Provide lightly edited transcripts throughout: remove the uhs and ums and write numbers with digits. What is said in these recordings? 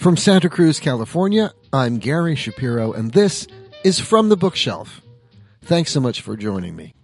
From Santa Cruz, California, I'm Gary Shapiro, and this is From the Bookshelf. Thanks so much for joining me.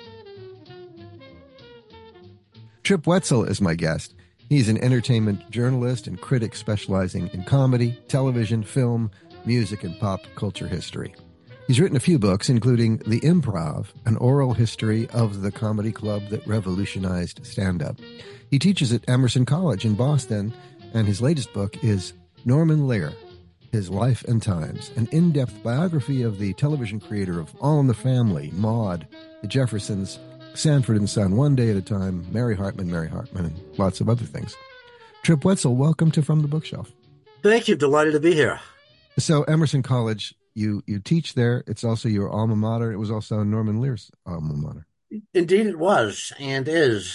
Trip Wetzel is my guest. He's an entertainment journalist and critic specializing in comedy, television, film, music, and pop culture history. He's written a few books, including The Improv, an oral history of the comedy club that revolutionized stand-up. He teaches at Emerson College in Boston, and his latest book is Norman Lear, His Life and Times, an in-depth biography of the television creator of All in the Family, Maude, The Jeffersons, Sanford and Son, One Day at a Time, Mary Hartman, and lots of other things. Trip Wetzel, welcome to From the Bookshelf. Thank you. Delighted to be here. So Emerson College, you teach there. It's also your alma mater. It was also Norman Lear's alma mater. Indeed, it was and is.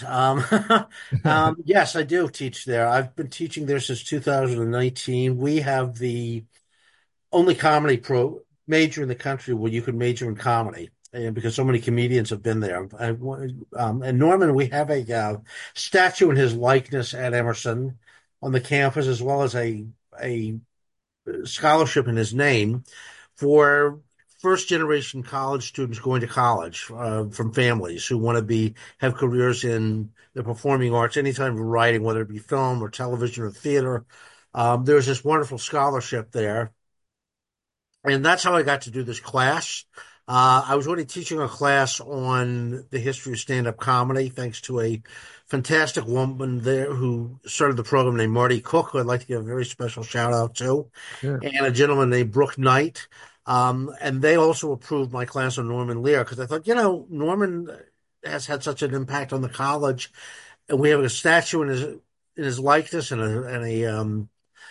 Yes, I do teach there. I've been teaching there since 2019. We have the only comedy major in the country where you can major in comedy, and because so many comedians have been there. And Norman, we have a statue in his likeness at Emerson on the campus, as well as a scholarship in his name for first generation college students going to college from families who want to have careers in the performing arts, any type of writing, whether it be film or television or theater. There's this wonderful scholarship there. And that's how I got to do this class. I was already teaching a class on the history of stand-up comedy, thanks to a fantastic woman there who started the program named Marty Cook, who I'd like to give a very special shout out to, Sure. and a gentleman named Brooke Knight. And they also approved my class on Norman Lear because I thought, Norman has had such an impact on the college, and we have a statue in his likeness and a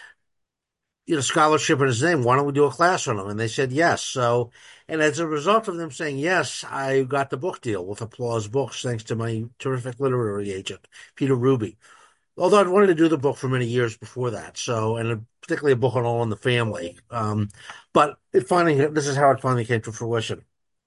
scholarship in his name. Why don't we do a class on him? And they said yes. So, and as a result of them saying yes, I got the book deal with Applause Books, thanks to my terrific literary agent, Peter Ruby. Although I'd wanted to do the book for many years before that. So, and particularly a book on All in the Family. But this is how it finally came to fruition.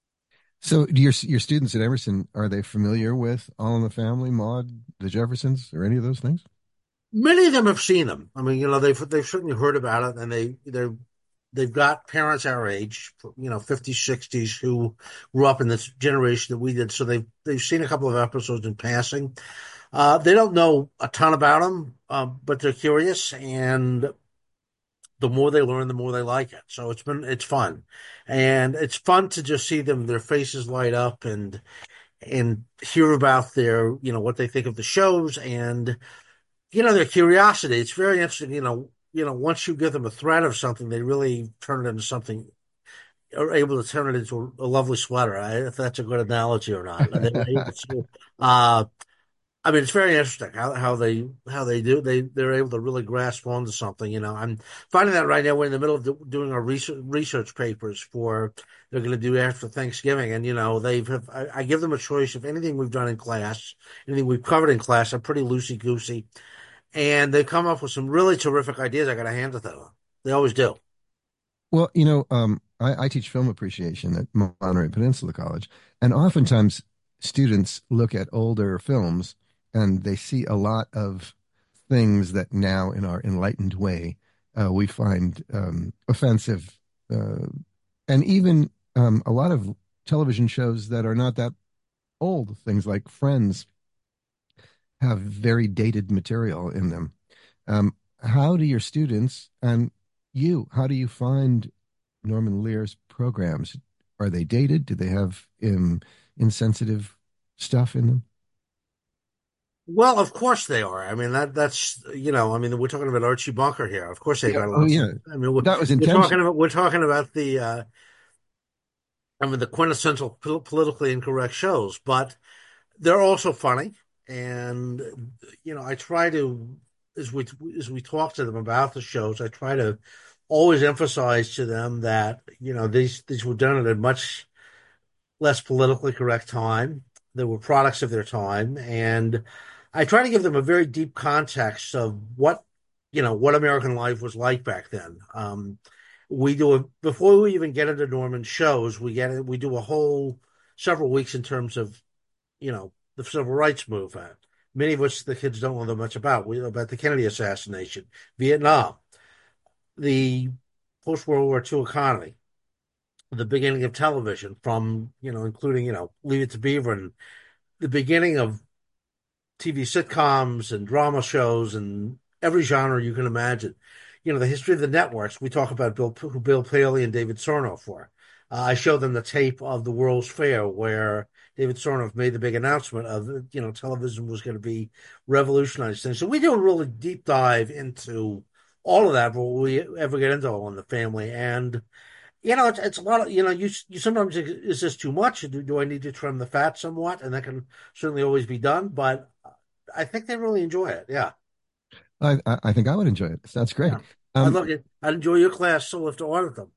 So do your students at Emerson, are they familiar with All in the Family, Maude, The Jeffersons, or any of those things? Many of them have seen them. I mean, they've certainly heard about it, and they've got parents our age, 50s, 60s, who grew up in this generation that we did. So they've seen a couple of episodes in passing. They don't know a ton about them, but they're curious, and the more they learn, the more they like it. So it's fun, and it's fun to just see their faces light up and hear about what they think of the shows and their curiosity. It's very interesting. Once you give them a thread of something, they really turn it into something, are able to turn it into a lovely sweater. If that's a good analogy or not. And they're able to, I mean, it's very interesting how they do. They're able to really grasp onto something. I'm finding that right now we're in the middle of doing our research papers they're going to do after Thanksgiving, and I give them a choice of anything we've done in class, anything we've covered in class. I'm pretty loosey goosey. And they've come up with some really terrific ideas. I got to hand it to them. They always do. Well, I teach film appreciation at Monterey Peninsula College, and oftentimes students look at older films and they see a lot of things that now, in our enlightened way, we find offensive, and even a lot of television shows that are not that old, things like Friends, have very dated material in them. How do your students and how do you find Norman Lear's programs? Are they dated? Do they have insensitive stuff in them? Well, of course they are. I mean, that's we're talking about Archie Bunker here. Of course they got a lot. Oh, yeah. I mean, That was intentional. we're talking about the quintessential politically incorrect shows, but they're also funny. And, I try to, as we talk to them about the shows, I try to always emphasize to them that, these were done at a much less politically correct time. They were products of their time. And I try to give them a very deep context of what American life was like back then. Before we even get into Norman shows, we do a whole several weeks in terms of, the civil rights movement, many of which the kids don't know that much about. We know about the Kennedy assassination, Vietnam, the post-World War II economy, the beginning of television from, including, Leave It to Beaver and the beginning of TV sitcoms and drama shows and every genre you can imagine. The history of the networks. We talk about who Bill Paley and David Sarnoff were. I show them the tape of the World's Fair where David Sarnoff made the big announcement of, television was going to be revolutionized things. So we do a really deep dive into all of that, but we ever get into all in the family. And, it's a lot of, you sometimes think, is this too much? Do I need to trim the fat somewhat? And that can certainly always be done. But I think they really enjoy it. Yeah. I think I would enjoy it. That's great. Yeah. Um, I'd enjoy your class, so if to audit them.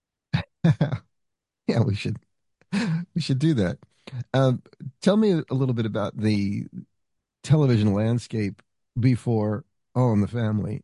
yeah, we should do that. Um, Tell me a little bit about the television landscape before All in the Family.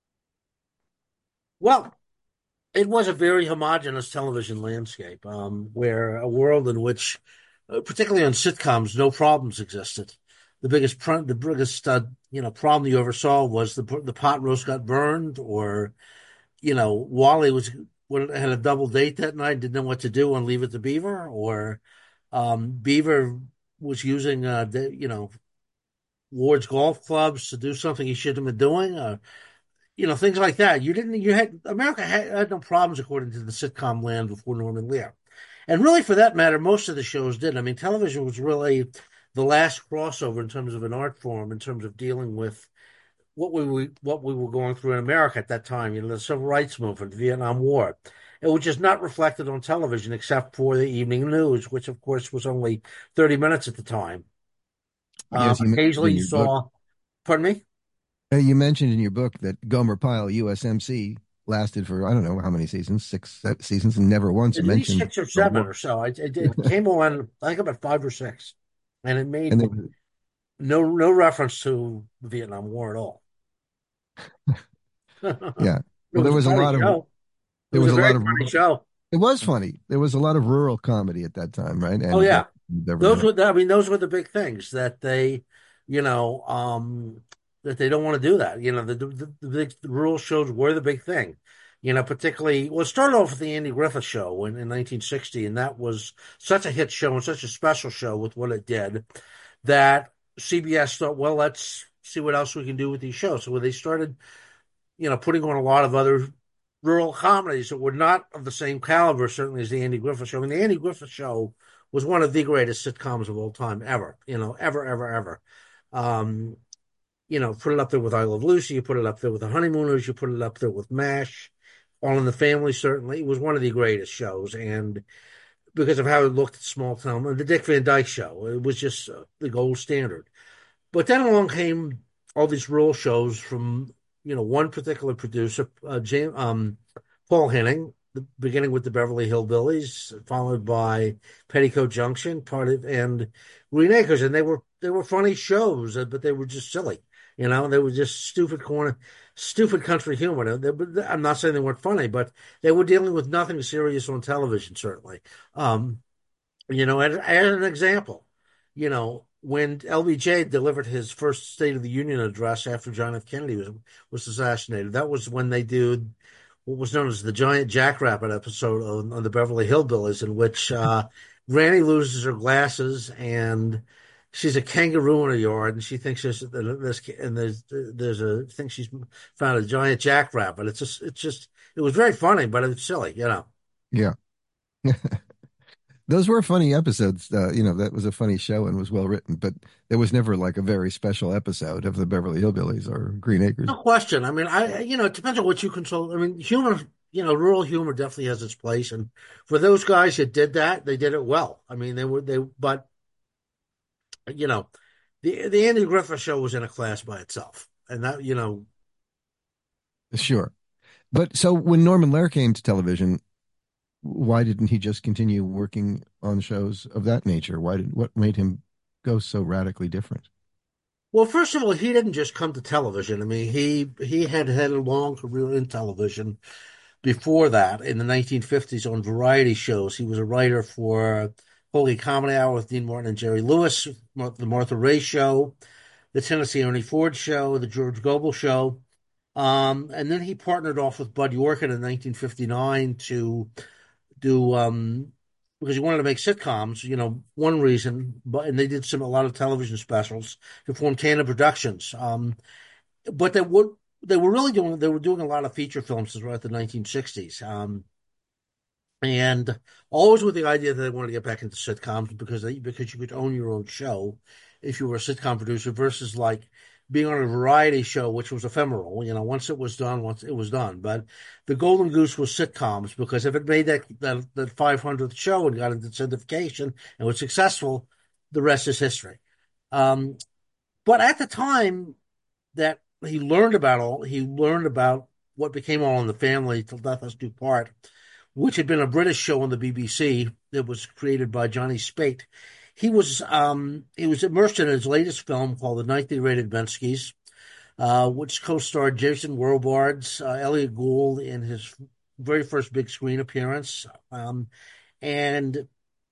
Well, it was a very homogenous television landscape, where a world in which, particularly on sitcoms, no problems existed. The biggest problem you ever saw was the pot roast got burned, or Wally had a double date that night, didn't know what to do and Leave It to Beaver, or Beaver was using Ward's golf clubs to do something he shouldn't have been doing. Things like that. America had no problems according to the sitcom land before Norman Lear. And really, for that matter, most of the shows did. I mean, television was really the last crossover in terms of an art form, in terms of dealing with what we were going through in America at that time. The civil rights movement, the Vietnam War. It was just not reflected on television except for the evening news, which of course was only 30 minutes at the time. Yes, you mentioned Occasionally in you your book. saw, pardon me? You mentioned in your book that Gomer Pyle USMC lasted for I don't know how many seasons, seasons, and never once At least mentioned six or the seven war. or so. It came on, I think about five or six, and it And made they, no reference to the Vietnam War at all. yeah. It Well, was a funny show. It there was was a a very lot of funny show. it was funny. There was a lot of rural comedy at that time, right? Oh And yeah, Beverly Hills. those were the big things that you know, um, that they don't want to do that. The big rural shows were the big thing. Particularly, well, it started off with the Andy Griffith Show in 1960, and that was such a hit show and such a special show with what it did that CBS thought, well, let's see what else we can do with these shows. So they started, putting on a lot of other rural comedies that were not of the same caliber, certainly as the Andy Griffith Show. I mean, the Andy Griffith Show was one of the greatest sitcoms of all time, ever. Ever, ever, ever. Um, put it up there with I Love Lucy. You put it up there with The Honeymooners. You put it up there with MASH. All in the Family, certainly. It was one of the greatest shows, and because of how it looked at small town, and the Dick Van Dyke Show, it was just the gold standard. But then along came all these rural shows from one particular producer, Paul Henning, beginning with the Beverly Hillbillies, followed by Petticoat Junction, and Green Acres, and they were funny shows, but they were just silly. They were just stupid country humor. I'm not saying they weren't funny, but they were dealing with nothing serious on television, certainly. As an example, when LBJ delivered his first State of the Union address after John F. Kennedy was assassinated, that was when they did what was known as the Giant Jackrabbit episode on the Beverly Hillbillies, in which Granny loses her glasses and she's a kangaroo in her yard, and she thinks there's a thing she's found a giant jackrabbit. It was very funny, but it's silly. Yeah. Those were funny episodes. That was a funny show and was well written, but there was never like a very special episode of the Beverly Hillbillies or Green Acres. No question. I mean, it depends on what you control. I mean, humor, rural humor definitely has its place. And for those guys that did that, they did it well. I mean, but, you know, the Andy Griffith Show was in a class by itself. And that. Sure. But so when Norman Lear came to television, why didn't he just continue working on shows of that nature? What made him go so radically different? Well, first of all, he didn't just come to television. I mean, he had a long career in television before that in the 1950s on variety shows. He was a writer for Holy Comedy Hour with Dean Martin and Jerry Lewis, the Martha Raye Show, the Tennessee Ernie Ford Show, the George Gobel Show. And then he partnered off with Bud Yorkin in 1959 to do because he wanted to make sitcoms. One reason, but and they did a lot of television specials to form Tanner Productions. But they were doing a lot of feature films throughout the 1960s. And always with the idea that they wanted to get back into sitcoms because you could own your own show if you were a sitcom producer versus like being on a variety show, which was ephemeral. Once it was done, once it was done. But the golden goose was sitcoms because if it made that 500th show and got into syndication and was successful, the rest is history. Um, but at the time that he learned about what became All in the Family, Till Death Us Do Part, which had been a British show on the BBC that was created by Johnny Spate. He was immersed in his latest film called The Night They Raided Bensky's, which co-starred Jason Robards, Elliot Gould in his very first big screen appearance, and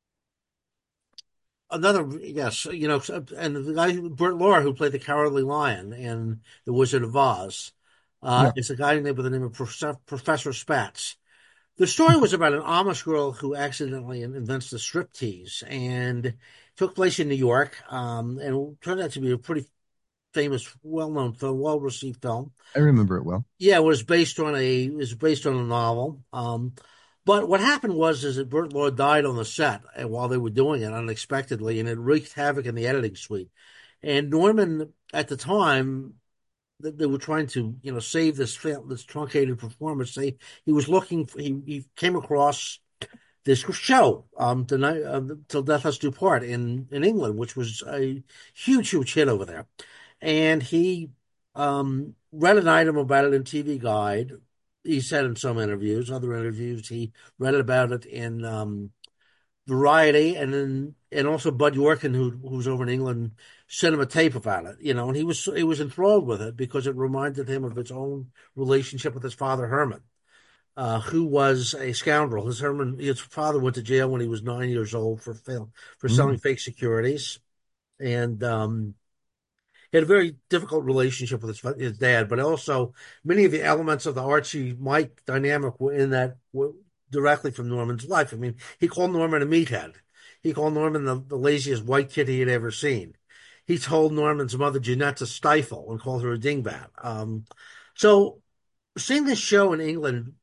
another, yes, and the guy Burt Lahr who played the Cowardly Lion in The Wizard of Oz, Yeah, is a guy named by the name of Professor Spatz. The story was about an Amish girl who accidentally invents the striptease, and it took place in New York, and it turned out to be a pretty famous, well-known film, well-received film. I remember it well. Yeah, it was based on a novel. But what happened is that Burt Lahr died on the set while they were doing it unexpectedly, and it wreaked havoc in the editing suite. And Norman, at the time, they were trying to, save this truncated performance. He came across this show, the night Till Death Us Do Part in England, which was a huge, huge hit over there. And he read an item about it in TV Guide. He said in some interviews, other interviews, he read about it in Variety, and also Bud Yorkin, who was over in England, sent him a tape about it. And he was enthralled with it because it reminded him of his own relationship with his father Herman, who was a scoundrel. His father went to jail when he was 9 years old for selling Mm. fake securities, and he had a very difficult relationship with his dad. But also many of the elements of the Archie Mike dynamic were directly from Norman's life. I mean, he called Norman a meathead. He called Norman the laziest white kid he had ever seen. He told Norman's mother Jeanette to stifle and called her a dingbat. So seeing this show in England,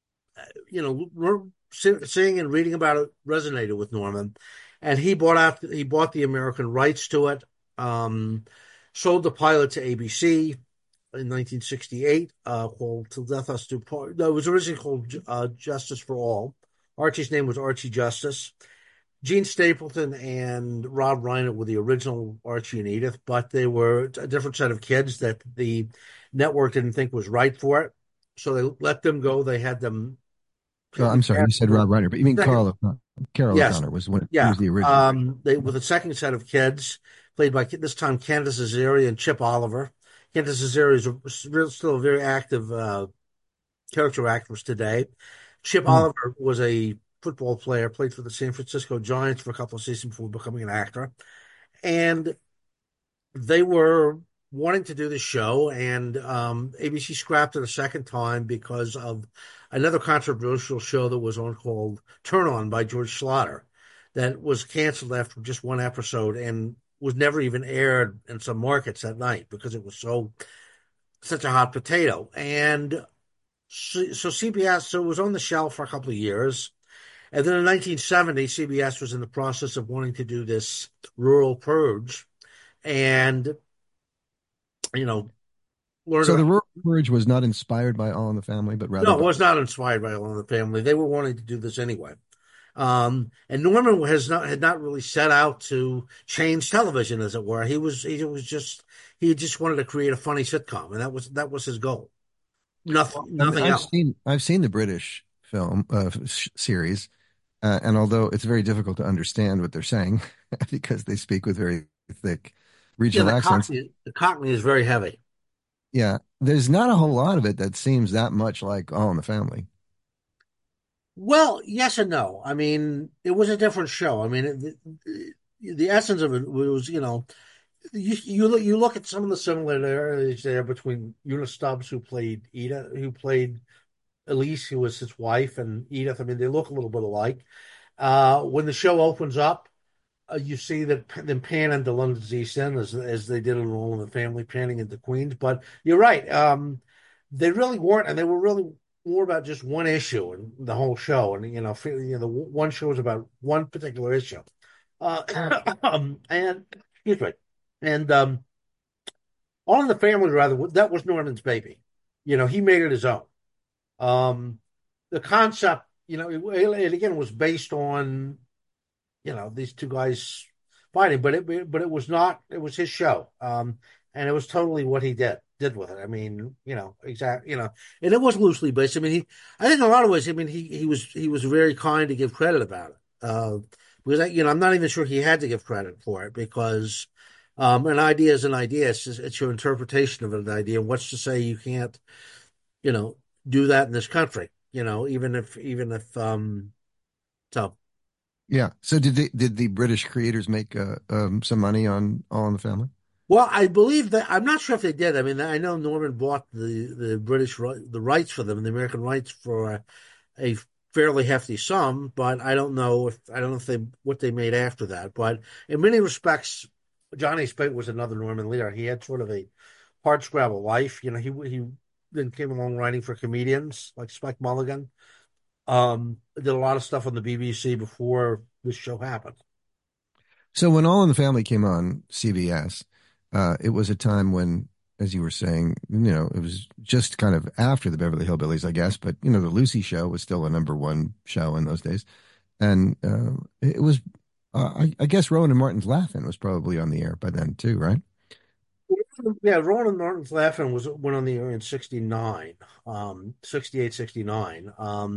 seeing and reading about it resonated with Norman, and he bought the American rights to it. Um, Sold the pilot to ABC in 1968, called Till Death Us Do Part. No, it was originally called Justice for All. Archie's name was Archie Justice. Gene Stapleton and Rob Reiner were the original Archie and Edith, but they were a different set of kids that the network didn't think was right for it. So they let them go. They had them. Oh, I'm sorry, you said Rob Reiner, but you mean Second, Carol yes, O'Connor was one. He yeah. was the original. They with a second set of kids played by this time Candace Azzeri and Chip Oliver. Candace Azzeri is still a very active character actress today. Chip Mm. Oliver was a football player, played for the San Francisco Giants for a couple of seasons before becoming an actor. And they were wanting to do the show, and ABC scrapped it a second time because of another controversial show that was on called Turn On by George Schlatter that was canceled after just one episode and was never even aired in some markets that night because it was such a hot potato. And so CBS, so it was on the shelf for a couple of years. And then in 1970, CBS was in the process of wanting to do this rural purge and, you know, learned So the about. Rural Courage was not inspired by All in the Family, but rather No, it by. was not inspired by All in the Family. They were wanting to do this anyway. And Norman had not really set out to change television, as it were. He just wanted to create a funny sitcom, and that was his goal. And Nothing else. I've seen the British film series, and although it's very difficult to understand what they're saying because they speak with very thick Yeah, regional accents, The Cockney is very heavy. yeah, there's not a whole lot of it that seems that much like All in the Family. Well, yes and no. I mean, it was a different show. I mean, the essence of it was, you look at some of the similarities there between Una Stubbs, who played Elise, who was his wife, and Edith. I mean, they look a little bit alike. When the show opens up, you see that them pan into London's East End as they did in All in the Family, panning into Queens. But you're right. They really weren't, and they were really more about just one issue and the whole show. And the one show was about one particular issue. And excuse me, and All in the Family, rather, that was Norman's baby. He made it his own. Um, the concept, it again was based on these two guys fighting, but it was not. It was his show, and it was totally what he did with it. I mean, exactly, and it was loosely based. I mean, I think in a lot of ways, I mean, he was very kind to give credit about it, because I'm not even sure he had to give credit for it because. An idea is an idea. It's your interpretation of an idea. What's to say you can't, you know, do that in this country? Even if so. Yeah. So did the British creators make some money on All in the Family? Well, I believe that I'm not sure if they did. I mean, I know Norman bought the the rights for them, the American rights for a fairly hefty sum, but I don't know if they what they made after that. But in many respects, Johnny Speight was another Norman Lear. He had sort of a hard scrabble life. He then came along writing for comedians like Spike Mulligan. Did a lot of stuff on the BBC before this show happened. So when All in the Family came on CBS, it was a time when, as you were saying, it was just kind of after the Beverly Hillbillies, I guess. But the Lucy Show was still a number one show in those days, and it was, I guess, Rowan and Martin's Laugh-In was probably on the air by then too, right? Yeah, Roland Norton's Laughing went on the air in 69, 68, 69.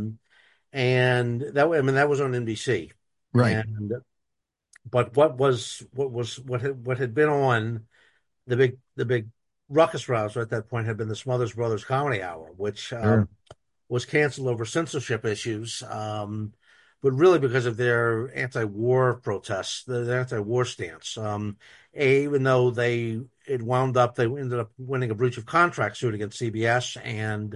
And that was on NBC. Right. And but what had been on the big ruckus rouser at that point had been the Smothers Brothers Comedy Hour, which Sure. was canceled over censorship issues, but really because of their anti-war protests, their anti-war stance. Even though they ended up winning a breach of contract suit against CBS and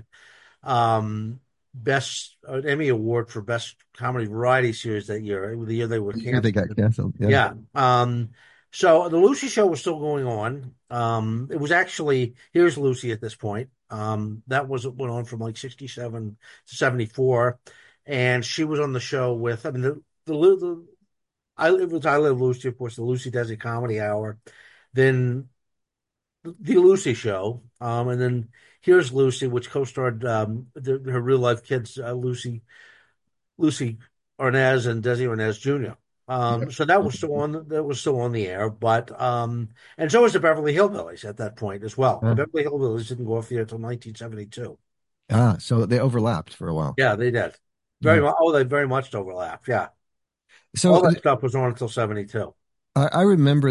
best an Emmy award for best comedy variety series that year. The year they were The year they got canceled. canceled. Yeah. Yeah. So the Lucy show was still going on. It was actually Here's Lucy at this point. That went on from like 67 to 74. And she was on the show with, I mean, the I Live Lucy, of course, the Lucy Desi Comedy Hour, then the Lucy Show, and then Here's Lucy, which co-starred her real life kids, Lucy Arnaz and Desi Arnaz Jr. Yep. So that was still on the air, but and so was the Beverly Hillbillies at that point as well. The Uh, Beverly Hillbillies didn't go off the air until 1972. so they overlapped for a while. Yeah, they did. Very Yeah. much. Oh, they very much overlapped. Yeah, So all that stuff was on until 72. I remember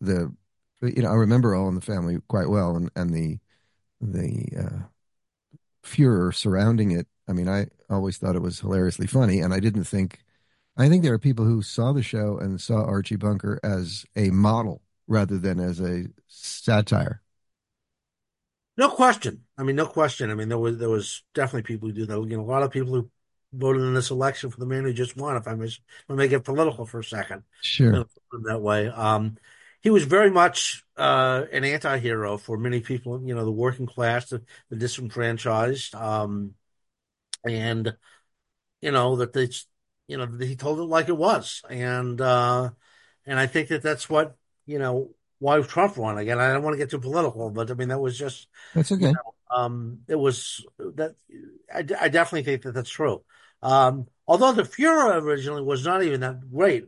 I remember All in the Family quite well, and the furor surrounding it. I mean, I always thought it was hilariously funny, and I didn't think. I think there are people who saw the show and saw Archie Bunker as a model rather than as a satire. No question. I mean, no question. I mean, there was definitely people who do that. A lot of people who voted in this election for the man who just won. If I may get political for a second, Sure. put it that way. He was very much an anti-hero for many people. The working class, the disenfranchised, and that he told it like it was, and I think that's what why Trump won again. I don't want to get too political, but I mean that was just That's okay. it was that I definitely think that that's true. Although the Fuhrer originally was not even that great,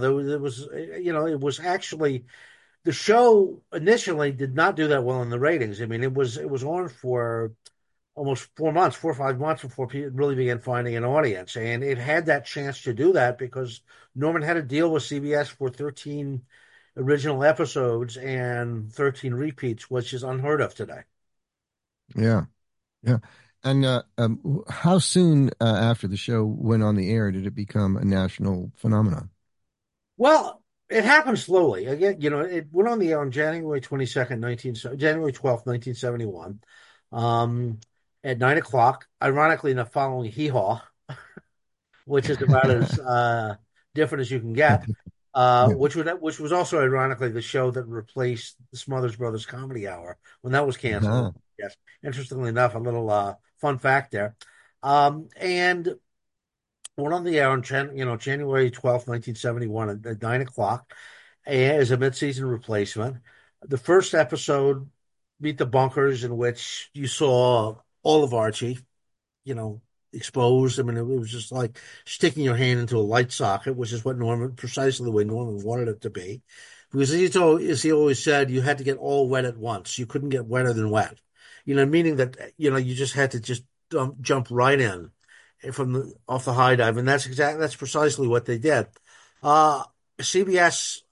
it was actually the show initially did not do that well in the ratings. I mean, it was on for almost 4 months, 4 or 5 months before people really began finding an audience, and it had that chance to do that because Norman had a deal with CBS for 13 original episodes and 13 repeats, which is unheard of today. Yeah. Yeah. And how soon after the show went on the air did it become a national phenomenon? Well, It happened slowly. Again, it went on the air on January 12th, 1971, um, at 9 o'clock. Ironically enough, following Hee Haw, which is about as different as you can get. Yeah. Which was also ironically the show that replaced the Smothers Brothers Comedy Hour when that was canceled. Uh-huh. Yes, interestingly enough, a little fun fact there. And went on the air on January 12th, 1971 at 9 o'clock as a mid-season replacement. The first episode, Meet the Bunkers, in which you saw all of Archie, you know, exposed. I mean, it was just like sticking your hand into a light socket, which is precisely the way Norman wanted it to be. Because as he always said, you had to get all wet at once. You couldn't get wetter than wet. Meaning that, you just had to just jump right in off the high dive. And that's precisely what they did. Uh, CBS,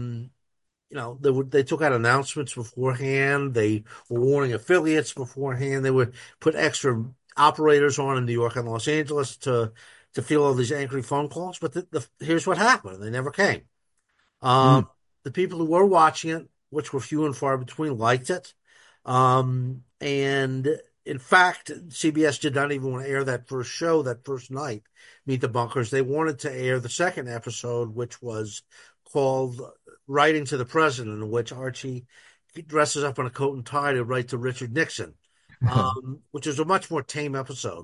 they took out announcements beforehand. They were warning affiliates beforehand. They would put extra operators on in New York and Los Angeles to field all these angry phone calls. But here's what happened: they never came. Mm. Um, the people who were watching it, which were few and far between, liked it. And in fact, CBS did not even want to air that first show that first night, Meet the Bunkers. They wanted to air the second episode, which was called Writing to the President, in which Archie dresses up in a coat and tie to write to Richard Nixon, which is a much more tame episode.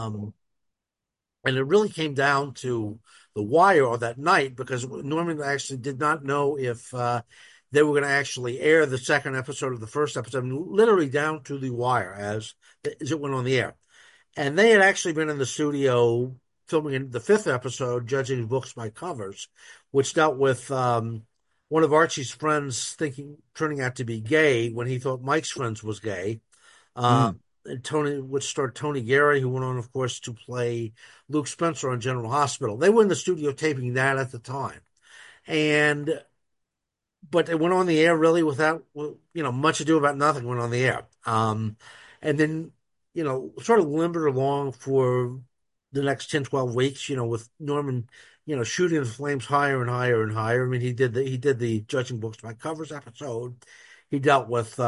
And it really came down to the wire that night because Norman actually did not know if they were going to actually air the second episode of the first episode, literally down to the wire as it went on the air. And they had actually been in the studio filming in the fifth episode, judging books by covers, which dealt with one of Archie's friends turning out to be gay when he thought Mike's friends was gay. Uh, Mm. which starred Tony Gary, who went on, of course, to play Luke Spencer on General Hospital. They were in the studio taping that at the time, and but it went on the air really without much ado about nothing. Went on the air, and then sort of limbered along for the next 10, 12 weeks. With Norman, shooting the flames higher and higher and higher. I mean, he did the judging books by covers episode. He dealt with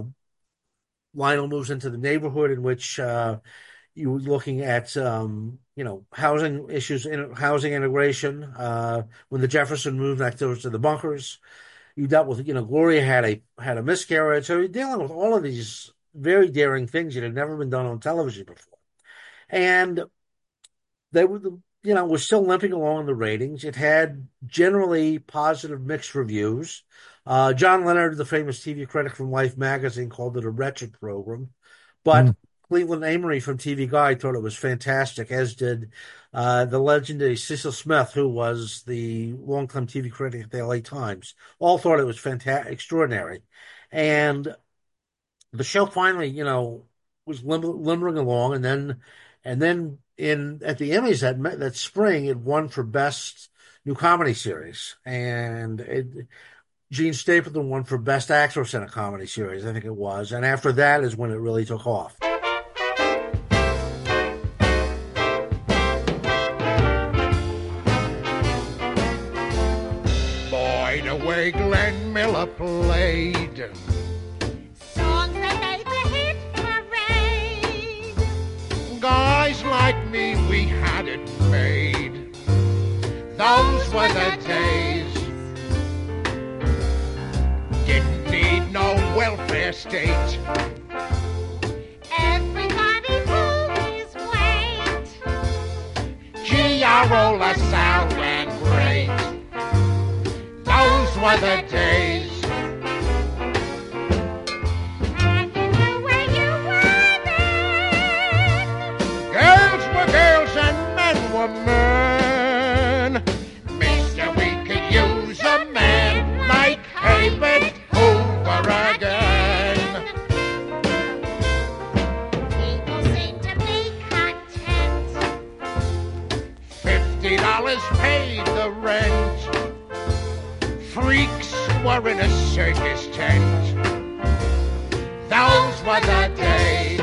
Lionel moves into the neighborhood in which you were looking at housing issues, housing integration. When the Jefferson moved next door to the bunkers, you dealt with Gloria had a miscarriage. So you're dealing with all of these very daring things that had never been done on television before, and they were still limping along in the ratings. It had generally positive mixed reviews. John Leonard, the famous TV critic from Life magazine, called it a wretched program, but Mm. Cleveland Amory from TV Guide thought it was fantastic, as did the legendary Cecil Smith, who was the longtime TV critic at the LA Times. All thought it was fantastic, extraordinary, and the show finally, was limbering along, and then in at the Emmys that spring, it won for best new comedy series, and Gene Stapleton won for best actress in a comedy series, I think it was, and after that is when it really took off. Boy, the way Glenn Miller played. Songs that made the hit parade. Guys like me, we had it made. Those were the days. Didn't need no welfare state. Everybody pulled his weight. Gee, I roll us out and great. Those were the days. And you knew where you were then. Girls were girls and men were men. Mister, we could use a man like Herbert Hoover again. People seem to be content. $50 paid the rent. Freaks were in a circus tent. Those were the days.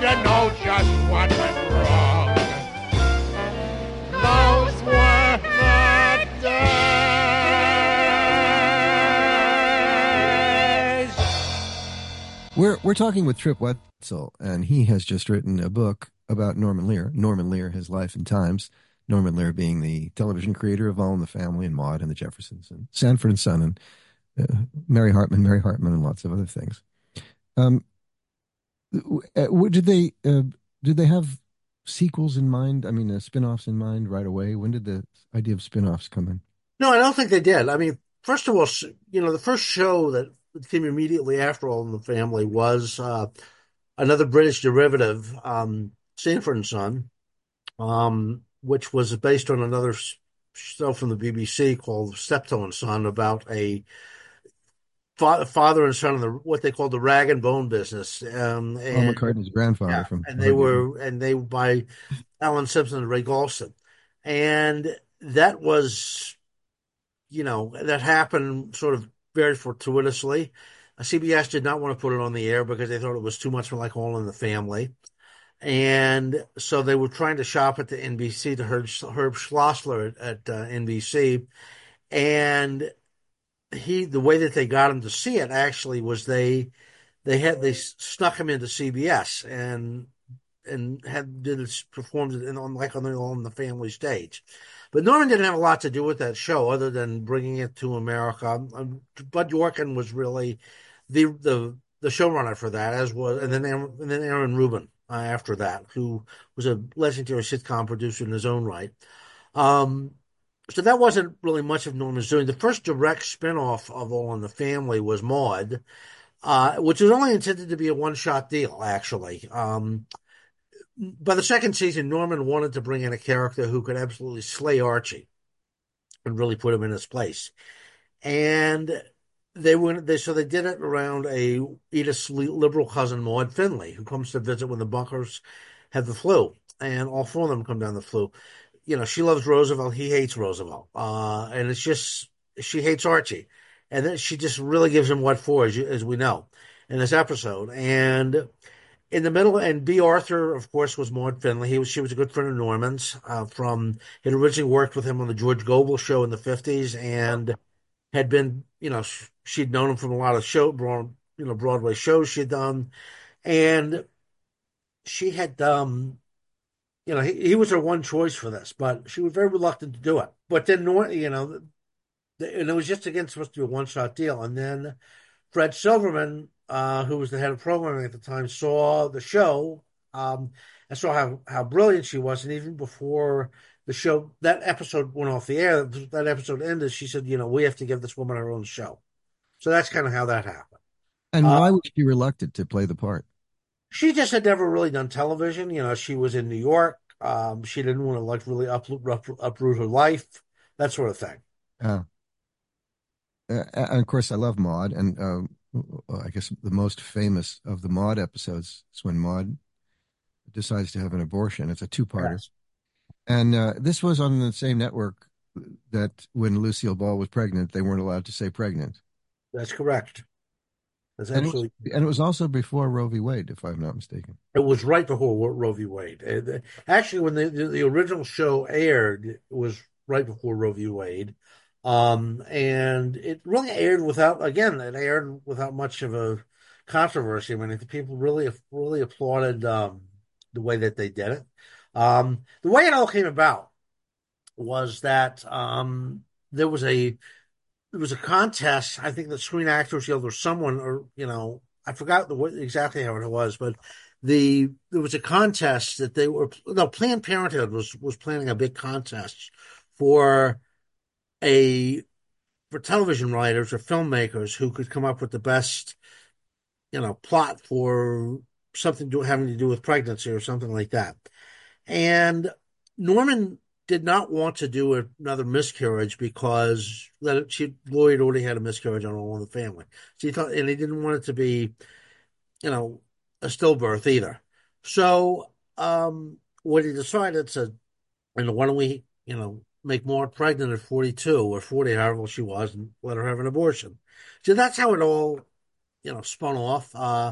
to know just what went wrong. Those were the days. We're talking with Trip Wetzel, and he has just written a book about Norman Lear. Norman Lear, His Life and Times. Norman Lear being the television creator of All in the Family and Maude and the Jeffersons and Sanford and Son and Mary Hartman, and lots of other things. Um, did they have sequels in mind? I mean, spin-offs in mind right away? When did the idea of spin-offs come in? No, I don't think they did. I mean, first of all, the first show that came immediately after All in the Family was another British derivative, Sanford and Son, which was based on another show from the BBC called Steptoe and Son about a father and son in what they called the rag and bone business. Paul And McCartney's grandfather yeah, from and they were by Alan Simpson and Ray Galston. And that was, that happened sort of very fortuitously. CBS did not want to put it on the air because they thought it was too much like All in the Family. And so they were trying to shop it to NBC, to Herb Schlossler at NBC. And the way that they got him to see it actually was they snuck him into CBS and performed it on the Family stage. But Norman didn't have a lot to do with that show other than bringing it to America. Bud Yorkin was really the showrunner for that, and then Aaron Rubin after that, who was a legendary sitcom producer in his own right. So that wasn't really much of Norman's doing. The first direct spinoff of All in the Family was Maude, which was only intended to be a one-shot deal, actually. By the second season, Norman wanted to bring in a character who could absolutely slay Archie and really put him in his place. And so they did it around Edith's liberal cousin, Maud Finley, who comes to visit when the Bunkers have the flu, and all four of them come down the flu. She loves Roosevelt, he hates Roosevelt, and it's just she hates Archie, and then she just really gives him what for, as we know in this episode. And in the middle, and B. Arthur, of course, was Maud Finley. She was a good friend of Norman's. Had originally worked with him on the George Gobel show in the 50s, and had been, she'd known him from a lot of Broadway shows she'd done, and she had, he was her one choice for this, but she was very reluctant to do it. But then, and it was just again supposed to be a one-shot deal, and then Fred Silverman, who was the head of programming at the time, saw the show, and saw how brilliant she was. And even before the show, that episode went off the air, that episode ended, she said, we have to give this woman her own show. So that's kind of how that happened. And why was she reluctant to play the part? She just had never really done television. She was in New York. She didn't want to really uproot her life, that sort of thing. And of course, I love Maude, and I guess the most famous of the Maude episodes is when Maude decides to have an abortion. It's a two-parter. Yes. And this was on the same network that when Lucille Ball was pregnant, they weren't allowed to say pregnant. That's correct. That's And absolutely. it was also before Roe v. Wade, if I'm not mistaken. It was right before Roe v. Wade. Actually, when the original show aired, it was right before Roe v. Wade. And it really aired without much of a controversy. I mean, the people really applauded the way that they did it. The way it all came about was that there was a contest. I think the Screen Actors Guild or someone, or I forgot exactly how it was, but there was a contest that Planned Parenthood was planning a big contest for television writers or filmmakers who could come up with the best, plot for something having to do with pregnancy or something like that. And Norman did not want to do another miscarriage because Lloyd already had a miscarriage on All in the Family. So he thought, and he didn't want it to be, a stillbirth either. So what he decided said, why don't we, make Maud pregnant at 42 or 40, however old she was, and let her have an abortion. So that's how it all, spun off.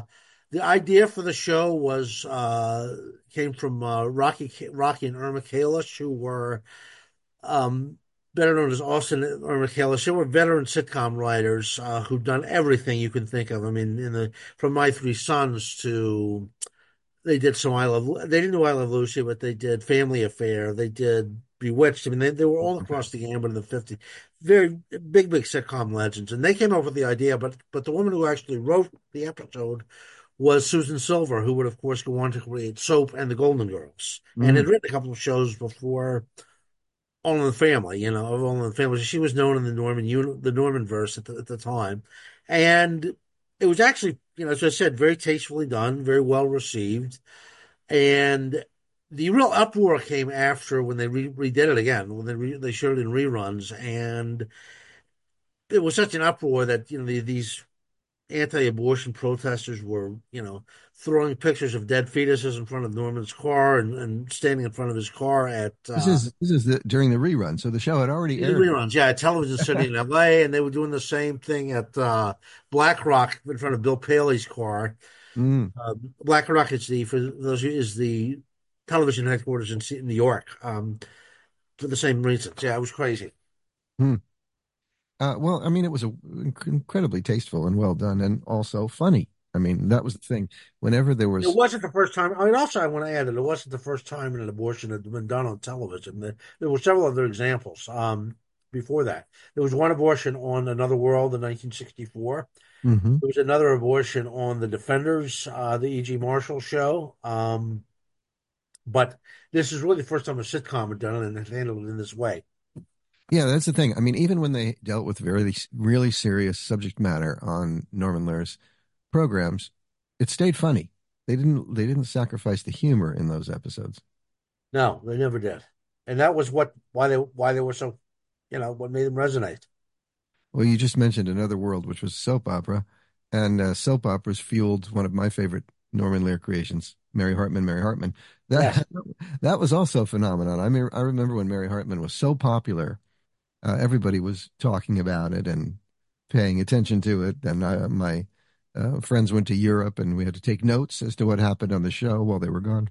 The idea for the show was came from Rocky and Irma Kalish, who were um, better known as Austin and Irma Kalish. They were veteran sitcom writers who've done everything you can think of. I mean, from My Three Sons to they did some I Love. They didn't do I Love Lucy, but they did Family Affair. They did Bewitched. I mean, they were all Okay. across the gambit in the '50s. Very big sitcom legends, and they came up with the idea. But the woman who actually wrote the episode was Susan Silver, who would, of course, go on to create Soap and The Golden Girls, and Mm. had written a couple of shows before All in the Family. Of All in the Family. She was known in the Norman verse at the time, and it was actually, as I said, very tastefully done, very well received, and the real uproar came after when they redid it again, when they showed it in reruns, and it was such an uproar that these anti-abortion protesters were, throwing pictures of dead fetuses in front of Norman's car and standing in front of his car at This is during the rerun, so the show had already the aired. reruns. Yeah, at Television City in LA, and they were doing the same thing at Black Rock in front of Bill Paley's car. Mm. Black Rock for those is the television headquarters in New York. For the same reasons. Yeah, it was crazy. Mm. Well, I mean, it was incredibly tasteful and well done, and also funny. I mean, that was the thing. Whenever there It was, wasn't the first time. I mean, also, I want to add that it wasn't the first time an abortion had been done on television. There were several other examples before that. There was one abortion on Another World in 1964. Mhm. There was another abortion on The Defenders, the E.G. Marshall show. But this is really the first time a sitcom had done it and had handled it in this way. Yeah, that's the thing. I mean, even when they dealt with very, really serious subject matter on Norman Lear's programs, it stayed funny. They didn't sacrifice the humor in those episodes. No, they never did. And that was why they were so, what made them resonate. Well, you just mentioned Another World, which was soap opera, and soap operas fueled one of my favorite Norman Lear creations, Mary Hartman, Mary Hartman. Yes. That that was also a phenomenon. I mean, I remember when Mary Hartman was so popular, everybody was talking about it and paying attention to it. And my friends went to Europe, and we had to take notes as to what happened on the show while they were gone.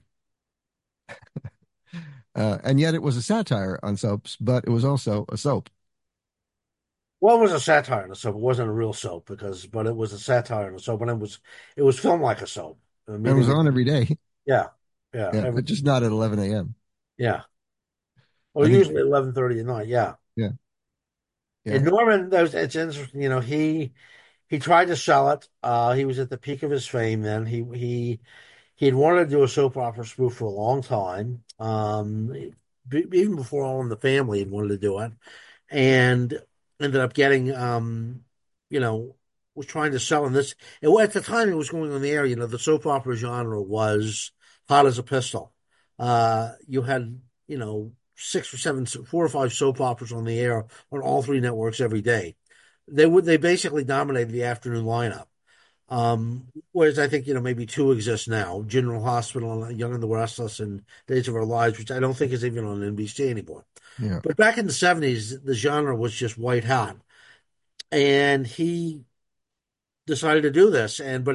And yet, it was a satire on soaps, but it was also a soap. Well, it was a satire in a soap. It wasn't a real soap but it was a satire in a soap, and it was filmed like a soap. And it was Meaning, on every day. yeah, yeah, Yeah, but just not at 11 a.m. yeah. Or I think, usually 11:30 at night. Yeah. yeah, yeah. And Norman, it's interesting. He tried to sell it. He was at the peak of his fame then. He had wanted to do a soap opera spoof for a long time. Even before All in the Family, he wanted to do it, and ended up getting, you know, was trying to sell in this. At the time it was going on the air, the soap opera genre was hot as a pistol. You had, six or seven, 4 or 5 soap operas on the air on all 3 networks every day. They basically dominated the afternoon lineup. Whereas I think, maybe 2 exist now, General Hospital and Young and the Restless and Days of Our Lives, which I don't think is even on NBC anymore. Yeah. But back in the '70s, the genre was just white hot. And he decided to do this, but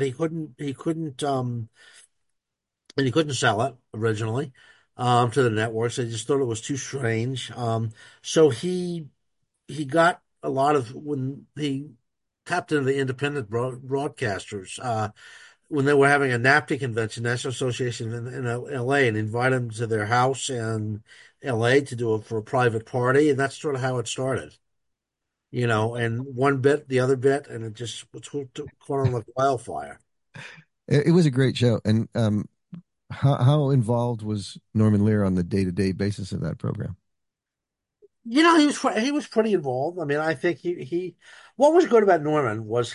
he couldn't sell it originally, to the networks. They just thought it was too strange. So he got a lot of when he tapped into the independent broadcasters, when they were having a NAPTI convention, National Association in LA, and invited them to their house in LA to do it for a private party. And that's sort of how it started, and one bit, the other bit, and it just caught on like wildfire. It was a great show. And how involved was Norman Lear on the day-to-day basis of that program? He was pretty involved. I mean, I think he what was good about Norman was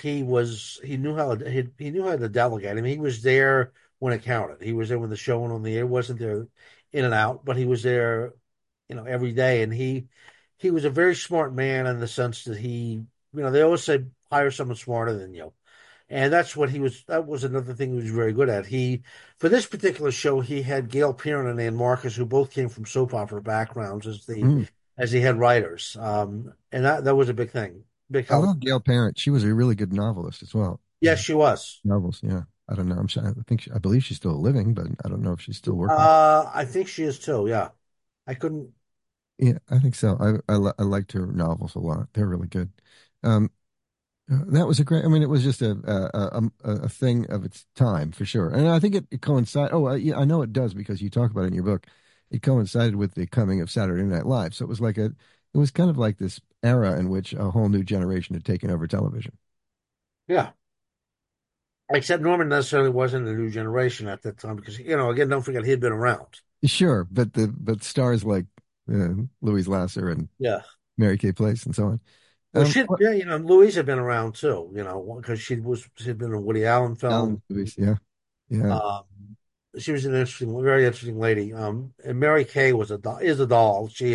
he knew how to delegate. I mean, he was there when it counted. He was there when the show went on the air. Wasn't there in and out, but he was there, every day. And he was a very smart man in the sense that they always say hire someone smarter than you. And that's what he was. That was another thing he was very good at. For this particular show, he had Gail Perrin and Ann Marcus, who both came from soap opera backgrounds, Mm. as he had writers. And that was a big thing, big I help. love Gail Parent. She was a really good novelist as well. Yes, she was. Novels, yeah. I don't know. I believe she's still living, but I don't know if she's still working. I think she is too. Yeah, I couldn't. Yeah, I think so. I liked her novels a lot. They're really good. Um, that was a great. I mean, it was just a thing of its time for sure, and I think it coincided. Oh, yeah, I know it does because you talk about it in your book. It coincided with the coming of Saturday Night Live, so it was it was kind of like this era in which a whole new generation had taken over television. Yeah, except Norman necessarily wasn't a new generation at that time because again, don't forget he had been around. Sure, but stars like Louise Lasser and Yeah. Mary Kay Place and so on. Well, What yeah, Louise had been around too, because she'd been in a Woody Allen Alan film. movies? Yeah, yeah. Um, she was an very interesting lady. And Mary Kay is a doll. She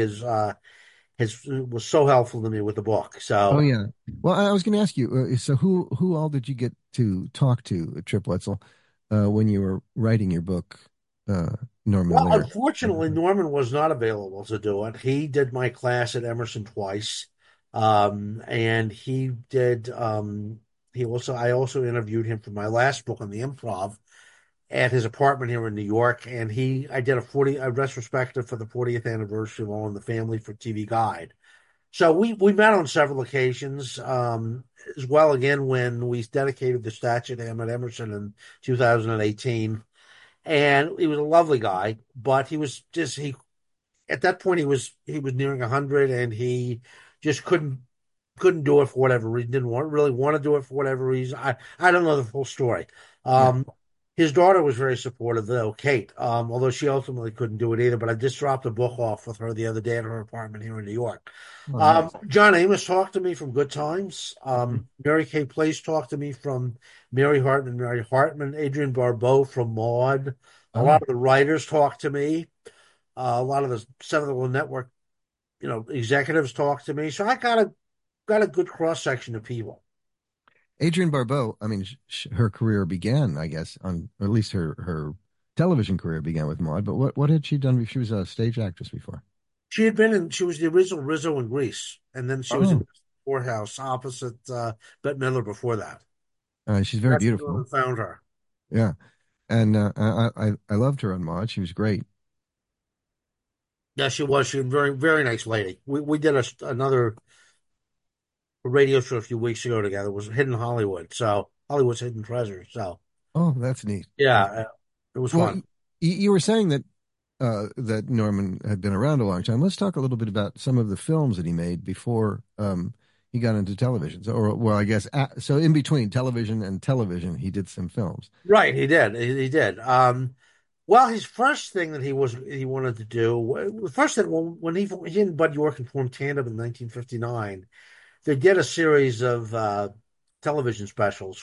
was so helpful to me with the book. Oh So, yeah. Well, I was going to ask you. So who all did you get to talk to at Trip Wetzel when you were writing your book, uh, Norman well, Lear? unfortunately, Norman was not available to do it. He did my class at Emerson twice, and he did. I also interviewed him for my last book on the improv at his apartment here in New York, and I did a retrospective for the 40th anniversary of All in the Family for TV Guide. So we met on several occasions, as well again when we dedicated the statue to him at Emerson in 2018. And he was a lovely guy, but he at that point he was nearing 100, and he just couldn't do it for whatever reason. Didn't really want to do it for whatever reason. I don't know the full story. Yeah. His daughter was very supportive though, Kate. Although she ultimately couldn't do it either. But I just dropped a book off with her the other day at her apartment here in New York. Oh, nice. John Amos talked to me from Good Times. Mhm. Mary Kay Place talked to me from Mary Hartman, Adrienne Barbeau from Maud. A Oh, lot of the writers talked to me. A lot of the Seven Network, executives talked to me. So I got a good cross section of people. Adrienne Barbeau. I mean, her career began, I guess, or at least her television career began with Maud. But what had she done? She was a stage actress before. She was the original Rizzo in Grease, and then she was in Oh, Poorhouse opposite Bette Midler before that. she's very That's where I beautiful. found her. Yeah, and I loved her on Maud. She was great. Yeah, she was. She was a very, very nice lady. We did another radio show a few weeks ago together. It was Hidden Hollywood. So Hollywood's Hidden Treasure. So Oh, that's neat. yeah, That's it was Well, fun. you were saying that that Norman had been around a long time. Let's talk a little bit about some of the films that he made before he got into television. So, or well, I guess so. In between television, he did some films. Right, he did. He did. Well, his first thing that he wanted to do, first that when he and Bud Yorkin formed Tandem in 1959, they did a series of television specials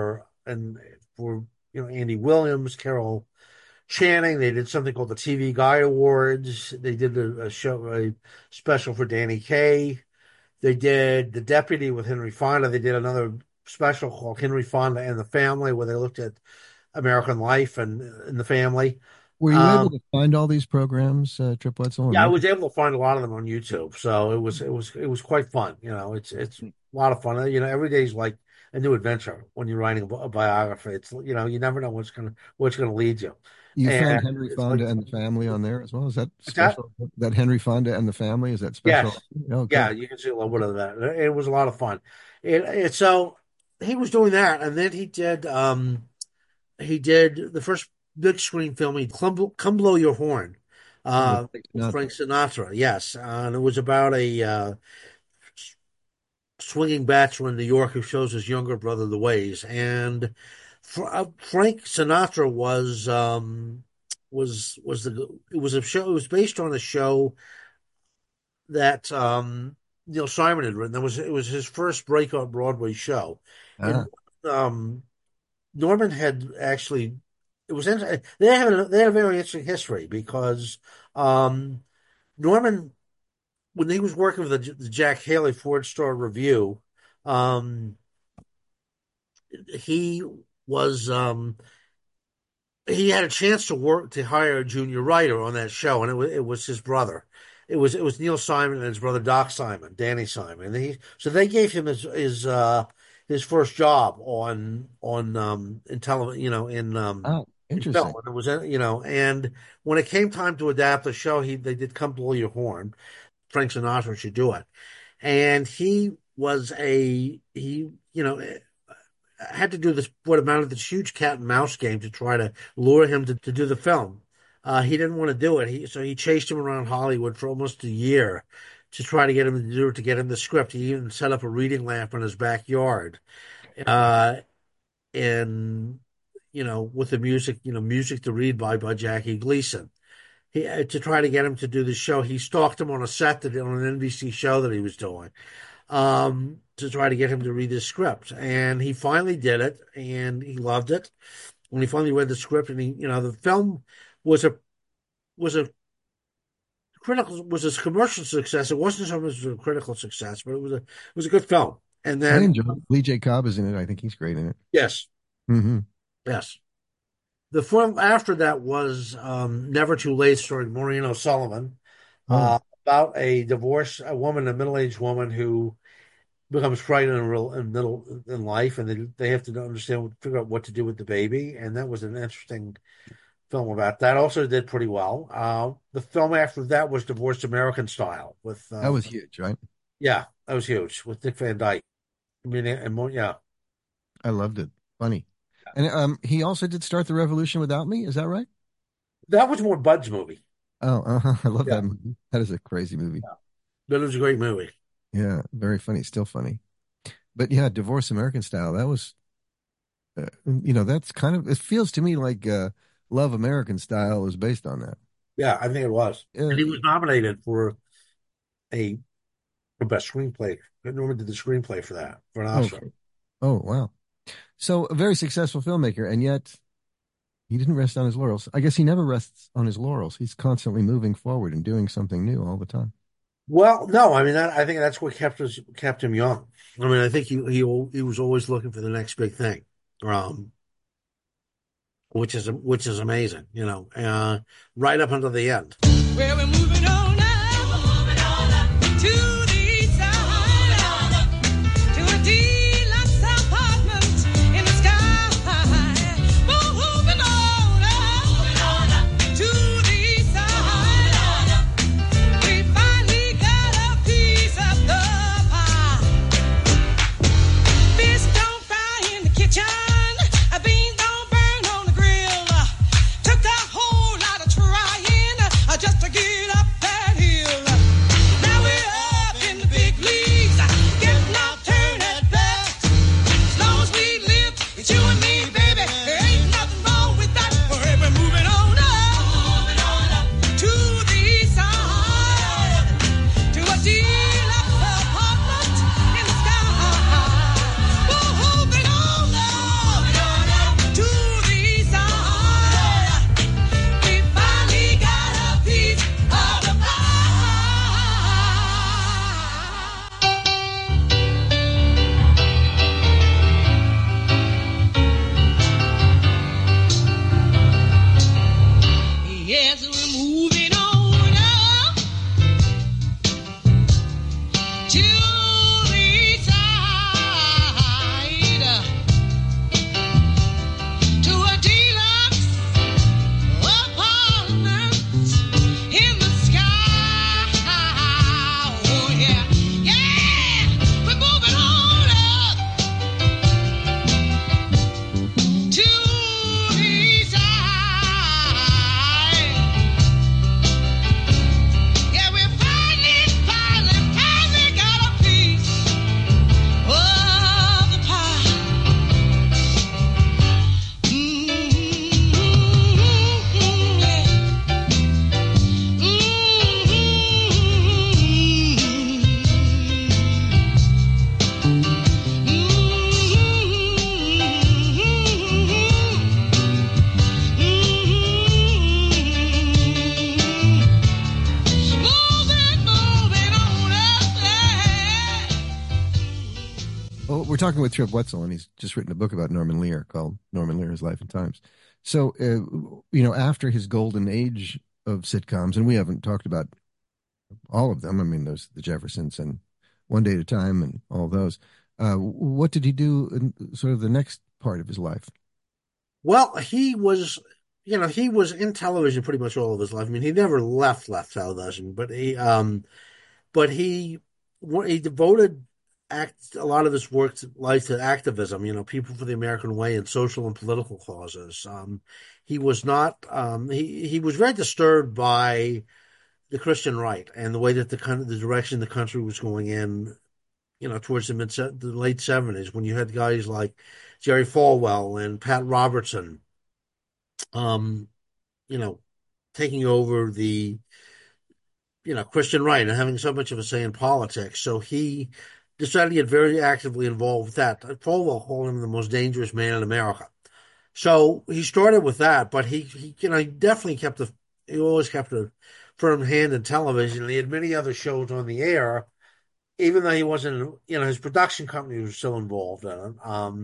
for Andy Williams, Carol Channing. They did something called the TV Guide Awards. They did a special for Danny Kaye. They did The Deputy with Henry Fonda. They did another special called Henry Fonda and the Family, where they looked at American life and the family. Were you able Um, to find all these programs, Trip Wetzel and yeah, I look? was able to find a lot of them on YouTube, so it was quite fun. It's a lot of fun. Every day's like a new adventure when you're writing a biography. It's you never know what's gonna lead you, You found and Henry it's like Fonda and the Family on there as well. Is that that. special? That Henry Fonda and the Family, is that special? Yes, Oh, yeah, good. you can see a little bit of that. It was a lot of fun. So he was doing that, and then he did the first big screen film. He Come Blow Your Horn, Oh, with Frank with Sinatra. Frank Sinatra. Yes, and it was about a swinging bachelor in New York who shows his younger brother the ways. And Frank Sinatra it was a show. It was based on a show that Neil Simon had written. It was his first breakout Broadway show, Ah, and um, Norman had actually. It was they had a very interesting history because Norman, when he was working with the Jack Haley Ford Star Review, um, he was he had a chance to hire a junior writer on that show, and it was his brother. It was Neil Simon and his brother Doc Simon, Danny Simon. So they gave him his his first job in television, Oh, in film. interesting. And it was, and when it came time to adapt the show, they did Come Blow Your Horn. Frank Sinatra should do it. And he, had to do this, what amounted to this huge cat and mouse game to try to lure him to do the film. He didn't want to do it. So he chased him around Hollywood for almost a year to try to get him to do it, to get him the script. He even set up a reading lamp in his backyard. Uh, and, with the music, music to read by Jackie Gleason. To try to get him to do the show. He stalked him on a set on an NBC show that he was doing, to try to get him to read his script. And he finally did it, and he loved it. When he finally read the script, and the film was a commercial success. It wasn't so much a critical success, but it was a good film. And I then, enjoy it. Lee J. Cobb is in it. I think he's great in it. yes, Hmm. yes. The film after that was Never Too Late, starring Maureen O'Sullivan, Oh, about a woman, a middle-aged woman who becomes pregnant in life, and they have to figure out what to do with the baby. And that was an interesting film about that. Also did pretty well. The film after that was Divorced American Style with that was huge, right? yeah, that was huge with Dick Van Dyke. I mean, yeah, I loved it. Funny. And he also did Start the Revolution Without Me. Is that right? that was more Bud's movie. Oh, I love Yeah, that movie. That is a crazy movie. but it was a great movie. Yeah, very funny. Still funny. But yeah, Divorce American Style. That was, that's kind of, it feels to me like Love American Style is based on that. Yeah, I think it was, and Uh, he was nominated a for best screenplay. Norman did the screenplay for that for an oh, Oscar. oh, wow. So a very successful filmmaker, and yet he didn't rest on his laurels. I guess he never rests on his laurels. He's constantly moving forward and doing something new all the time. Well, no, I mean, I think that's what kept him young. I mean, I think he was always looking for the next big thing, um, which is amazing, right up until the end. Well, we're moving on now. We're moving on up to the east side, to a deluxe apartment in the sky. We're moving on up to the east side. We finally got a piece of the pie. Fish don't fry in the kitchen. Beans don't burn on the grill. Took a whole lot of trying just to get up that hill. Now we're up in the big leagues, getting our turn at bat. As long as we live, it's you and me, baby. There ain't nothing wrong with that. We're moving on up to the east side, to a deluxe apartment in the sky. We're moving on up to the east side. We finally got a piece of the pie. Yes, we're moving on up to the east side, to a deluxe apartment in the sky. Oh yeah, yeah, we're moving on up to the east side. Yeah, we finally got a piece of the pie. Moving on up. Well, we're talking with Trip Wetzel, and he's just written a book about Norman Lear called Norman Lear's Life and Times. So, after his golden age of sitcoms, and we haven't talked about all of them. I mean, there's The Jeffersons and One Day at a Time and all those. What did he do in sort of the next part of his life? Well, he was in television pretty much all of his life. I mean, he never left television, but he devoted a lot of his life to activism. People for the American way and social and political causes. He was not. He was very disturbed by the Christian right and the way that the direction the country was going in. Towards the late '70s, when you had guys like Jerry Falwell and Pat Robertson, um, you know, taking over the Christian right and having so much of a say in politics. So he decided to get very actively involved with that. Falwell called him the most dangerous man in America. So he started with that, but he definitely he always kept a firm hand in television. And he had many other shows on the air, even though he wasn't, his production company was still involved in it.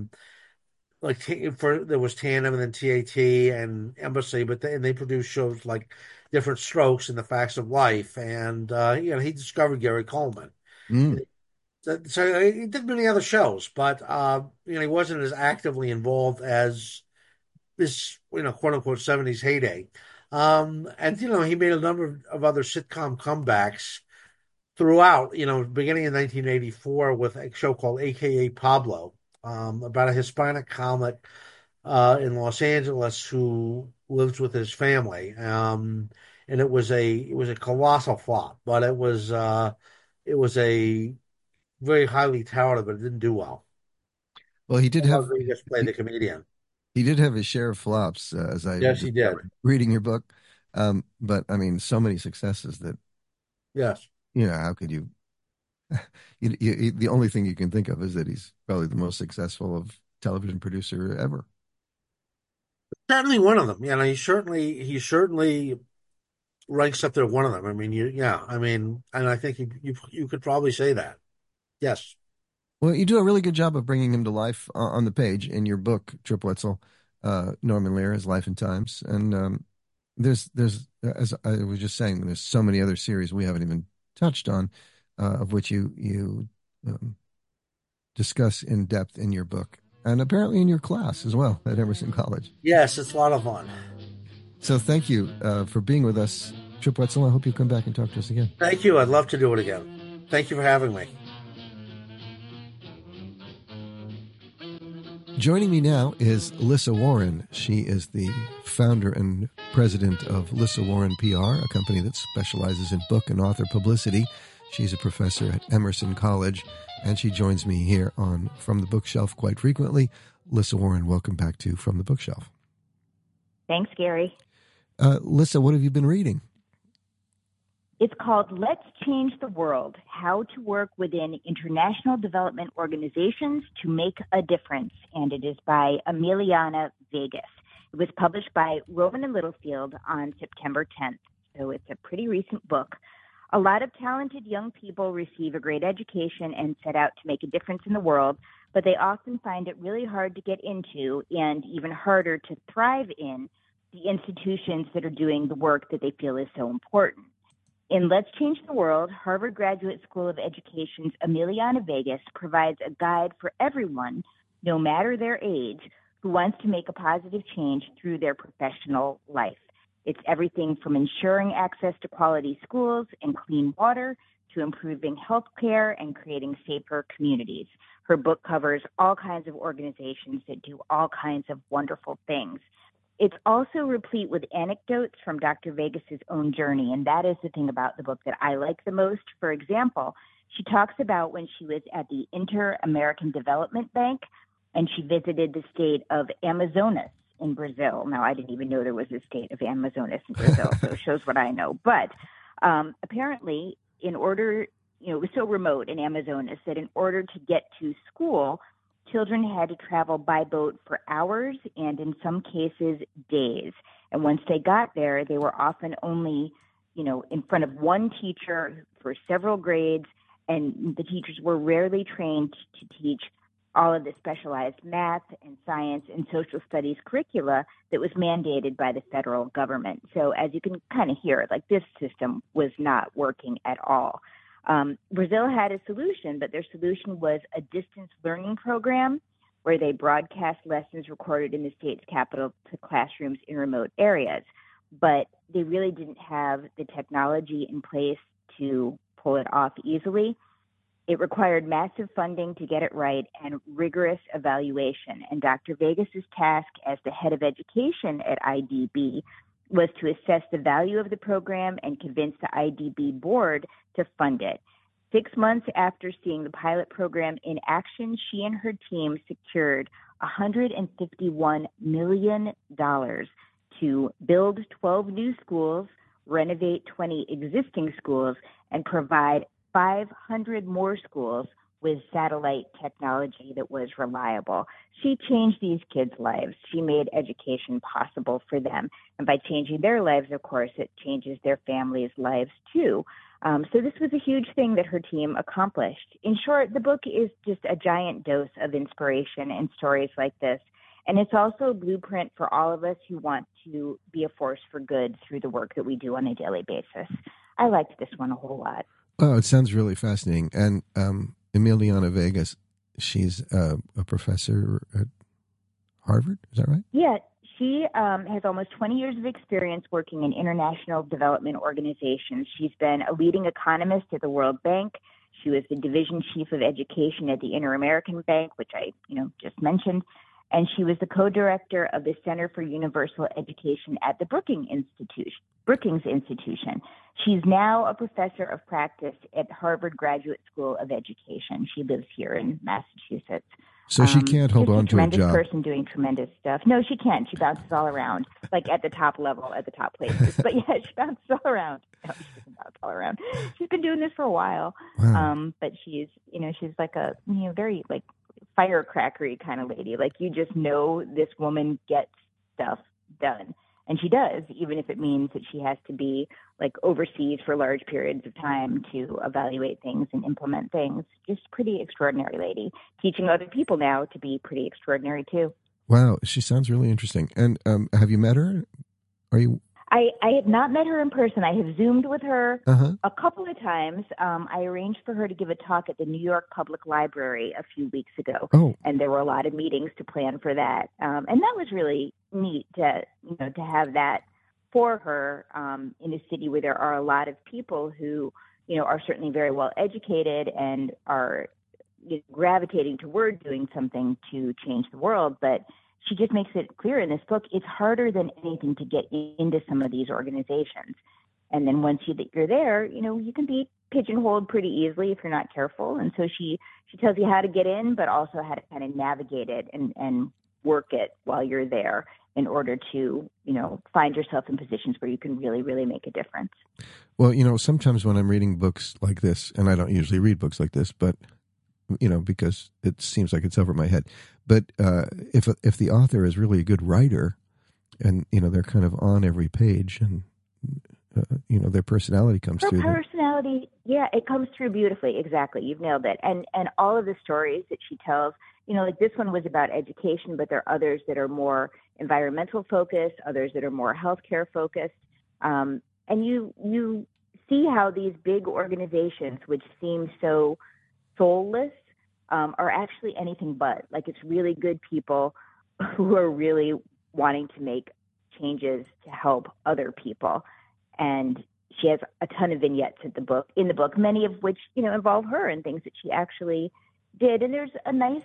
There was Tandem and then TAT and Embassy, but they produced shows like Different Strokes and The Facts of Life, and he discovered Gary Coleman. Mm. So he did many other shows, but he wasn't as actively involved as this quote unquote '70s heyday. And he made a number of other sitcom comebacks throughout. Beginning in 1984 with a show called AKA Pablo, about a Hispanic comic in Los Angeles who lives with his family. And it was a colossal flop, but it was a very highly touted, but it didn't do well. Well, Rodriguez played the comedian. he did have his share of flops, as I Yes, he did. discovered reading your book. But I mean, so many successes that Yes. how could you? The only thing you can think of is that he's probably the most successful of television producer ever. Certainly one of them. He certainly ranks up there one of them. I mean, yeah. I mean, and I think you could probably say that. Yes. Well, you do a really good job of bringing him to life on the page in your book, Trip Wetzel, Norman Lear, His Life and Times. And there's as I was just saying, there's so many other series we haven't even touched on, of which you discuss in depth in your book, and apparently in your class as well at Emerson College. Yes, it's a lot of fun. So thank you for being with us, Trip Wetzel. I hope you come back and talk to us again. Thank you. I'd love to do it again. Thank you for having me. Joining me now is Lissa Warren. She is the founder and president of Lissa Warren PR, a company that specializes in book and author publicity. She's a professor at Emerson College, and she joins me here on From the Bookshelf quite frequently. Lissa Warren, welcome back to From the Bookshelf. Thanks, Gary. Lissa, what have you been reading? It's called Let's Change the World, How to Work Within International Development Organizations to Make a Difference, and it is by Emiliana Vegas. It was published by Rowman and Littlefield on September 10th, so it's a pretty recent book. A lot of talented young people receive a great education and set out to make a difference in the world, but they often find it really hard to get into and even harder to thrive in the institutions that are doing the work that they feel is so important. In Let's Change the World, Harvard Graduate School of Education's Emiliana Vegas provides a guide for everyone, no matter their age, who wants to make a positive change through their professional life. It's everything from ensuring access to quality schools and clean water to improving health care and creating safer communities. Her book covers all kinds of organizations that do all kinds of wonderful things. It's also replete with anecdotes from Dr. Vegas's own journey, and that is the thing about the book that I like the most. For example, she talks about when she was at the Inter-American Development Bank, and she visited the state of Amazonas in Brazil. Now, I didn't even know there was a state of Amazonas in Brazil, so it shows what I know. But apparently, in order, it was so remote in Amazonas that in order to get to school, children had to travel by boat for hours and in some cases days. And once they got there, they were often only, in front of one teacher for several grades, and the teachers were rarely trained to teach all of the specialized math and science and social studies curricula that was mandated by the federal government. So as you can kind of hear, this system was not working at all. Brazil had a solution, but their solution was a distance learning program where they broadcast lessons recorded in the state's capital to classrooms in remote areas. But they really didn't have the technology in place to pull it off easily. It required massive funding to get it right and rigorous evaluation. And Dr. Vegas's task as the head of education at IDB was to assess the value of the program and convince the IDB board to fund it. 6 months after seeing the pilot program in action, she and her team secured $151 million to build 12 new schools, renovate 20 existing schools, and provide 500 more schools with satellite technology that was reliable. She changed these kids' lives. She made education possible for them. And by changing their lives, of course, it changes their families' lives too. So this was a huge thing that her team accomplished. In short, the book is just a giant dose of inspiration in stories like this. And it's also a blueprint for all of us who want to be a force for good through the work that we do on a daily basis. I liked this one a whole lot. Oh, it sounds really fascinating. And Emiliana Vegas, she's a professor at Harvard. Is that right? Yeah, she has almost 20 years of experience working in international development organizations. She's been a leading economist at the World Bank. She was the division chief of education at the Inter-American Bank, which I just mentioned. And she was the co-director of the Center for Universal Education at the Brookings Institution. She's now a professor of practice at Harvard Graduate School of Education. She lives here in Massachusetts. So she can't hold on to a job. Tremendous person doing tremendous stuff. No, she can't. She bounces all around, like at the top level, at the top places. But yeah, she bounces all around. No, she doesn't bounce all around. She's been doing this for a while. Wow. But she's like a very like firecrackery kind of lady. Like you just know this woman gets stuff done. And she does, even if it means that she has to be like overseas for large periods of time to evaluate things and implement things. Just pretty extraordinary lady, teaching other people now to be pretty extraordinary too. Wow, she sounds really interesting. And have you met her? Are you? I have not met her in person. I have Zoomed with her a couple of times. I arranged for her to give a talk at the New York Public Library a few weeks ago. Oh. And there were a lot of meetings to plan for that. And that was really neat to have that for her in a city where there are a lot of people who, are certainly very well educated and are gravitating toward doing something to change the world. But she just makes it clear in this book, it's harder than anything to get into some of these organizations. And then once you're there, you can be pigeonholed pretty easily if you're not careful. And so she tells you how to get in, but also how to kind of navigate it and work it while you're there in order to, find yourself in positions where you can really, really make a difference. Well, sometimes when I'm reading books like this, and I don't usually read books like this, but because it seems like it's over my head. But if the author is really a good writer, and they're kind of on every page, and their personality comes through. Her personality, yeah, it comes through beautifully. Exactly, you've nailed it. And all of the stories that she tells, like this one was about education, but there are others that are more environmental focused, others that are more healthcare focused, and you see how these big organizations, which seem so soulless, are actually anything but. Like it's really good people who are really wanting to make changes to help other people. And she has a ton of vignettes in the book, many of which, involve her and things that she actually did. And there's a nice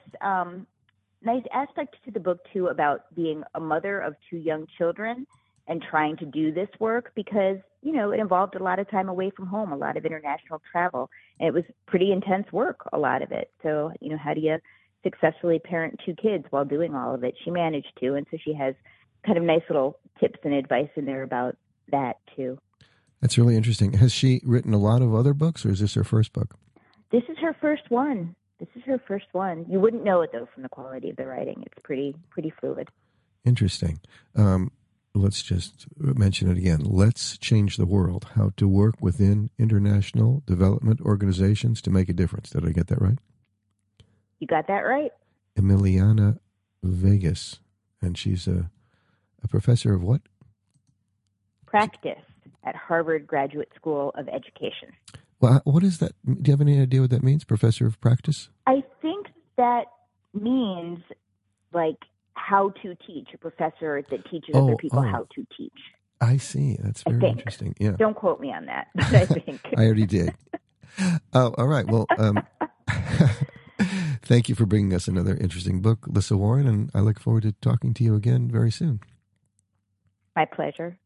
aspect to the book too about being a mother of 2 young children and trying to do this work because, it involved a lot of time away from home, a lot of international travel. And it was pretty intense work, a lot of it. So, how do you successfully parent 2 kids while doing all of it? She managed to. And so she has kind of nice little tips and advice in there about that too. That's really interesting. Has she written a lot of other books, or is this her first book? This is her first one. You wouldn't know it, though, from the quality of the writing. It's pretty fluid. Interesting. Let's just mention it again. Let's Change the World, How to Work Within International Development Organizations to Make a Difference. Did I get that right? You got that right. Emiliana Vegas. And she's a professor of what? Practice at Harvard Graduate School of Education. Well, what is that? Do you have any idea what that means, professor of practice? I think that means like how to teach, a professor that teaches other people how to teach. I see. That's I very think. interesting. Yeah. Don't quote me on that, but I think. I already did. Oh, all right. Well, thank you for bringing us another interesting book, Lissa Warren, and I look forward to talking to you again very soon. My pleasure.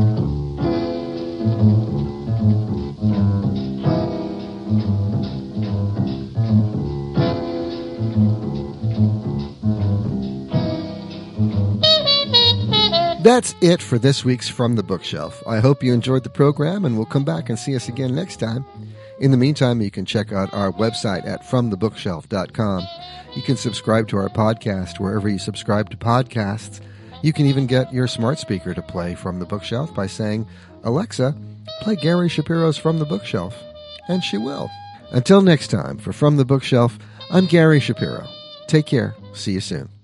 That's it for this week's From the Bookshelf. I hope you enjoyed the program and will come back and see us again next time. In the meantime, you can check out our website at FromTheBookshelf.com. You can subscribe to our podcast wherever you subscribe to podcasts. You can even get your smart speaker to play From the Bookshelf by saying, "Alexa, play Gary Shapiro's From the Bookshelf," and she will. Until next time, for From the Bookshelf, I'm Gary Shapiro. Take care. See you soon.